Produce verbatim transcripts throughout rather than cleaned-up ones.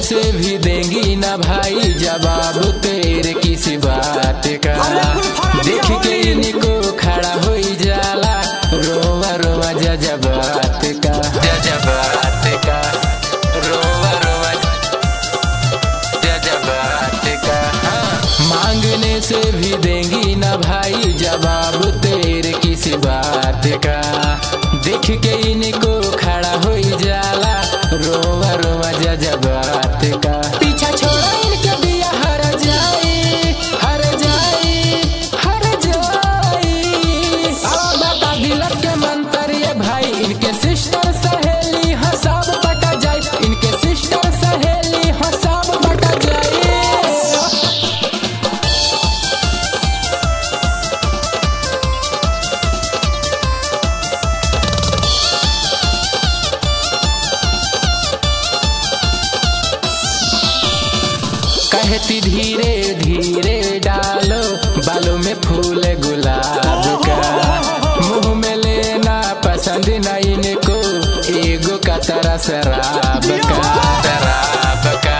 से भी देंगी ना भाई जवाब तेरे किसी बात का। देख के इनको खड़ा हो जाला रोवा रोवा जजबात का, जजबात का, रोवा रोवा जजबात का। हाँ। मांगने से भी देंगी ना भाई जवाब तेरे किसी बात का। देख के इनको खड़ा हो जाला रोवा रोवा जजबात का। पीछा छोड़ा इनके दिया हर जाई हर जाई हर जाई। बता दिलक के मंत्र ये भाई इनके सिस्टर सहेली हाँ सब बटा जाए, इनके सिस्टर सहेली हाँ सब बटा जाए। कहती धीरे धीरे डालो बालों में फूल गुलाब का। मुंह में लेना पसंद न इनको एगो का तरह शराब का, शराब का,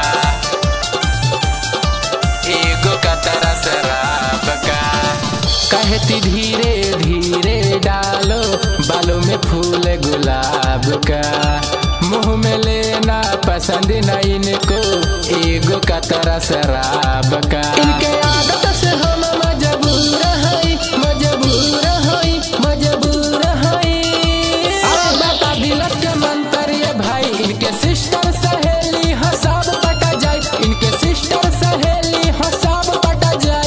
एगो का तरह शराब का। कहती धीरे धीरे डालो बालों में फूल गुलाब का। मुंह में लेना पसंद न इनको एगो का तरह शराब का। इनके आदत से हम मजबूर हई मजबूर हई मजबूर हई। बता दिलक के मंत्र ये भाई इनके सिस्टर सहेली हाँ सब पटा जाए, इनके सिस्टर सहेली हाँ सब पटा जाए।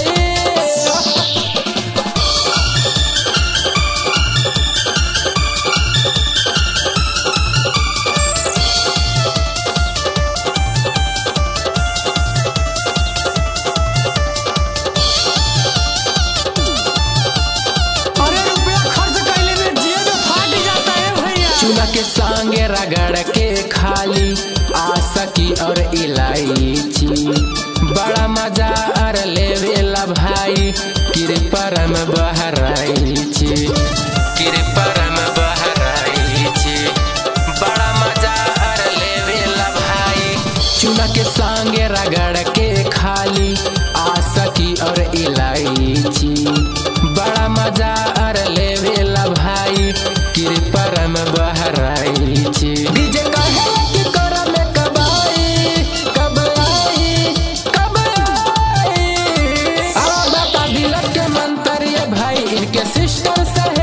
चूल्हा के संगे रगड़ के खाली आशा की और इलायची। बड़ा मजा और लेवेला भाई किरपरम बहराइची, किरपरम बहराइची। बड़ा मजा और लेवेला भाई चूल्हा के संगे रगड़ के खाली आशा की और इलायची। बड़ा मजा और लेवेला भाई किरपरम बहराइची। डीजे कहे कि कर में कब आई कब आई कब आई। बता दिलक के मंत्र ये भाई इनके सिस्टर सहे